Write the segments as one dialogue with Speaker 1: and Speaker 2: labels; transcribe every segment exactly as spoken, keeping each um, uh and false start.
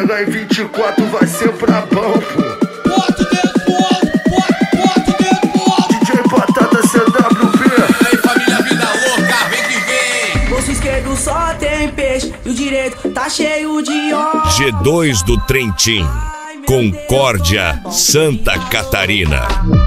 Speaker 1: Pegar em vinte e quatro vai ser brabão, pô.
Speaker 2: Bota o dedo pro alto, bota, bota o dedo pro alto.
Speaker 1: D J Batata C W B.
Speaker 3: Aí família vida louca, vem que vem.
Speaker 4: Bolso esquerdo só tem peixe e o direito tá cheio de óleo.
Speaker 5: G dois do Trentin, Concórdia, Santa Catarina.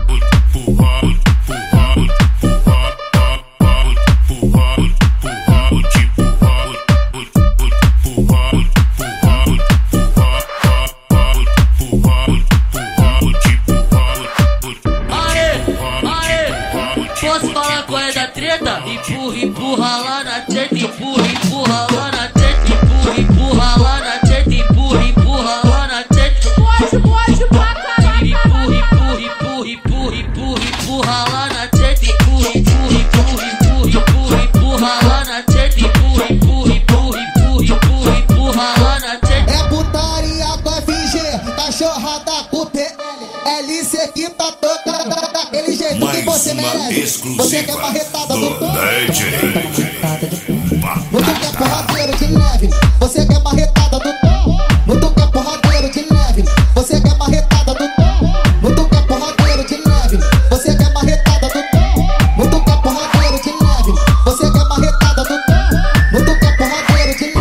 Speaker 6: Posso falar qual é da treta? Empurra, empurra lá na treta, empurra, empurra lá na treta, empurra, empurra lá na treta, empurra, empurra lá na treta.
Speaker 2: Pode, pode pra caralho.
Speaker 6: Empurra, empurra, empurra, empurra, empurra, empurra lá na treta, empurra, empurra, empurra, empurra, empurra, empurra lá na treta, empurra, empurra, empurra, empurra, empurra, empurra lá na treta.
Speaker 7: É putaria com F G, cachorrada com T L, L C que tá tocando daquele jeito que você merece. Você quer marretada do tom? Não tu quer porradeiro de leve, você quer marretada do tom. Não tu quer porradeiro de leve, você quer marretada do tom. Não tu quer porradeiro de leve, você quer marretada do tom. Não tu quer porradeiro de leve, você quer marretada do tom. Não tu quer porradeiro de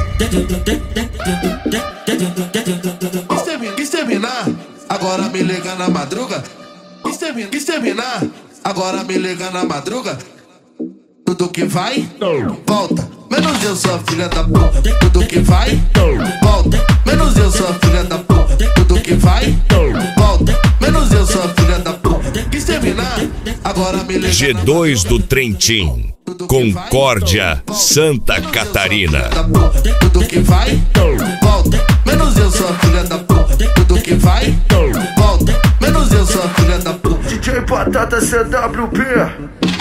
Speaker 7: leve.
Speaker 1: Quis terminar, quis terminar, agora me liga na madruga. Quis terminar, quis terminar, agora me liga na madruga. Tudo que vai, volta, menos eu sou a filha da puta. Tudo que vai, volta, menos eu sou a filha da puta. Tudo que vai, volta, menos eu sou a filha da puta. Quis terminar, agora me liga
Speaker 5: G dois do Trentin, Concórdia, Santa Catarina.
Speaker 1: Tudo que vai, volta, menos eu sou a filha da puta. Tudo que vai, volta, menos eu sou a filha da puta. D J Batata C W B.